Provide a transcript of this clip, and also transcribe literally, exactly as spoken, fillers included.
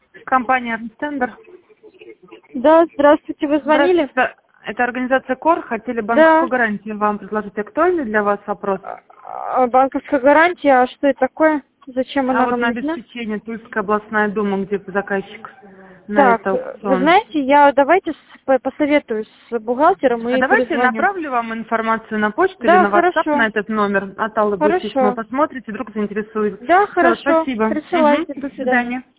Компания «Тендер». Да, здравствуйте, вы звонили? Здравствуйте. Это организация КОР. Хотели банковскую Да. гарантию вам предложить. Актуальный для вас вопрос? А, Банковская гарантия, а что это такое? Зачем А она вот нам на нужна? обеспечение Тульская областная дума, где заказчик на Так, это вы аукцион. знаете, я давайте с- по- посоветуюсь с бухгалтером А и давайте перезвоню. направлю вам информацию на почту или Да, на WhatsApp на хорошо, этот номер. От Аллы будет письмо. хорошо. Посмотрите, вдруг заинтересует. Да, Все, хорошо, спасибо. Мгм. присылайте, до До свидания. свидания.